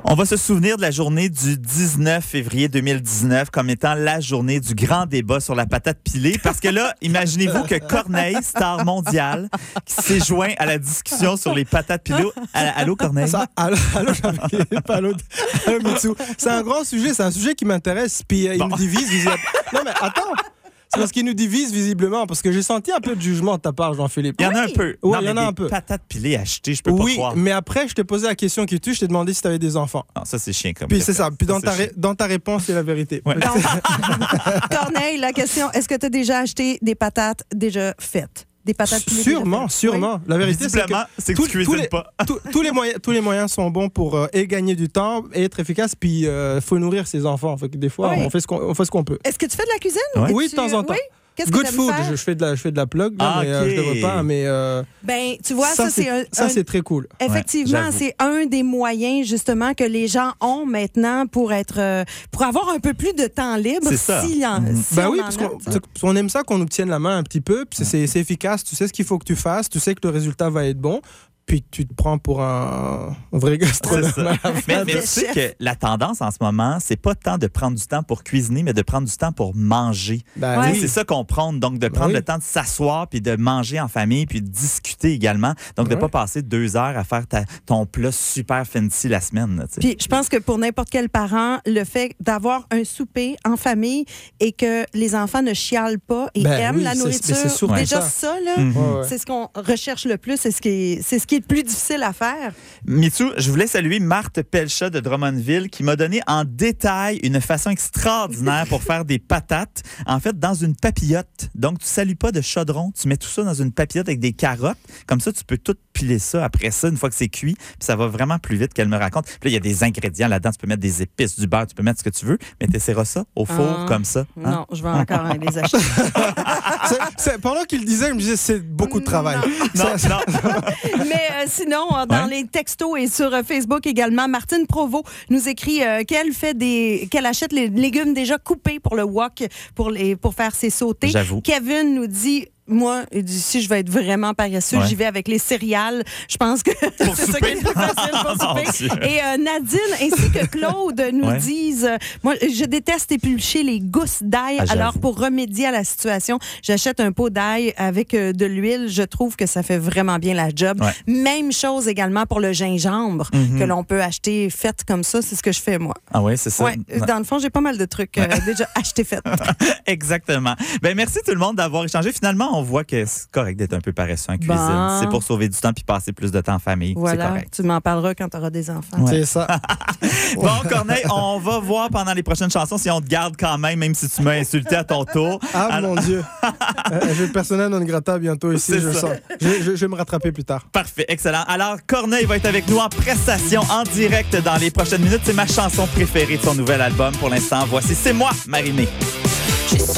On va se souvenir de la journée du 19 février 2019 comme étant la journée du grand débat sur la patate pilée. Parce que là, imaginez-vous que Corneille, star mondial, qui s'est joint à la discussion sur les patates pilées. Allô, Corneille? Allô, Jean-Philippe, allô, Mitsou. C'est un grand sujet, c'est un sujet qui m'intéresse. Puis il me divise. Non, mais attends. C'est parce qu'il nous divise visiblement, parce que j'ai senti un peu de jugement de ta part, Jean-Philippe. Il y en a un peu. Oui, il y en a un peu. Patates pilées achetées, je peux pas croire. Oui, mais après, je t'ai posé la question qui tue, je t'ai demandé si tu avais des enfants. Non, ça, c'est chiant comme Puis question. c'est ça. Puis dans ta réponse, c'est la vérité. Ouais. Corneille, la question, est-ce que tu as déjà acheté des patates déjà faites? Des patates pilées Sûrement. Oui. La vérité, c'est que tu cuisines pas. tous les moyens sont bons pour gagner du temps et être efficace. Puis faut nourrir ses enfants. Fait que des fois, on fait ce qu'on peut. Est-ce que tu fais de la cuisine? Ouais. Oui, de temps en temps. Oui? Qu'est-ce que Good t'aimes food, faire? je fais de la plug, là, mais je devrais pas. Mais Ben, tu vois, ça c'est c'est très cool. Effectivement, Ouais, c'est un des moyens justement que les gens ont maintenant pour avoir un peu plus de temps libre. C'est ça. Si Ben on oui, en parce a. qu'on aime ça qu'on nous tienne la main un petit peu, puis c'est efficace, tu sais ce qu'il faut que tu fasses, tu sais que le résultat va être bon, puis tu te prends pour un vrai gastronome. Mais tu sais que la tendance en ce moment, c'est pas tant de prendre du temps pour cuisiner, mais de prendre du temps pour manger. Ben Ouais. oui. C'est ça qu'on prône, donc de prendre Oui. le temps de s'asseoir puis de manger en famille puis de discuter également. Donc de Ouais. pas passer 2 heures à faire ton plat super fancy la semaine. Là, tu sais. Puis je pense que pour n'importe quel parent, le fait d'avoir un souper en famille et que les enfants ne chialent pas et Ben aiment oui, la c'est nourriture, surtout déjà ça. ça, là, Mhm. Ouais. c'est ce qu'on recherche le plus, c'est ce qui est le plus difficile à faire. Mitsou, je voulais saluer Marthe Pelcha de Drummondville qui m'a donné en détail une façon extraordinaire pour faire des patates. En fait, dans une papillote. Donc, tu salis pas de chaudron. Tu mets tout ça dans une papillote avec des carottes. Comme ça, tu peux tout piler ça après ça, une fois que c'est cuit. Puis ça va vraiment plus vite qu'elle me raconte. Puis là, il y a des ingrédients là-dedans. Tu peux mettre des épices, du beurre, tu peux mettre ce que tu veux. Mais tu essaieras ça au four comme ça. Hein? Non, je vais encore les acheter. Pendant qu'il disait, je me disais, c'est beaucoup de travail. Non, non. Mais sinon, dans les textos et sur Facebook également, Martine Provost nous écrit qu'elle achète les légumes déjà coupés pour le wok, pour faire ses sautés. J'avoue. Kevin nous dit... Moi, si je vais être vraiment paresseux, j'y vais avec les céréales. Je pense que c'est ça qui est le plus facile pour Mon souper. Dieu. Et Nadine ainsi que Claude nous disent moi, je déteste éplucher les gousses d'ail. Ah, alors, j'avoue. pour remédier à la situation, j'achète un pot d'ail avec de l'huile. Je trouve que ça fait vraiment bien la job. Ouais. Même chose également pour le gingembre que l'on peut acheter fait comme ça. C'est ce que je fais, moi. Ah oui, c'est ça. Ouais, dans le fond, j'ai pas mal de trucs déjà achetés fait. Exactement. Ben merci tout le monde d'avoir échangé. Finalement, on voit que c'est correct d'être un peu paresseux en cuisine. Bon. C'est pour sauver du temps puis passer plus de temps en famille. C'est Voilà, correct. tu m'en parleras quand tu auras des enfants. Ouais. C'est ça. Bon, Corneille, on va voir pendant les prochaines chansons si on te garde quand même si tu m'as insulté à ton tour. Ah Alors- mon Dieu. J'ai le personnel non grata bientôt ici, C'est je le ça. sens. Je vais me rattraper plus tard. Parfait, excellent. Alors, Corneille va être avec nous en prestation, en direct dans les prochaines minutes. C'est ma chanson préférée de son nouvel album pour l'instant. Voici C'est moi, Marinée. Je suis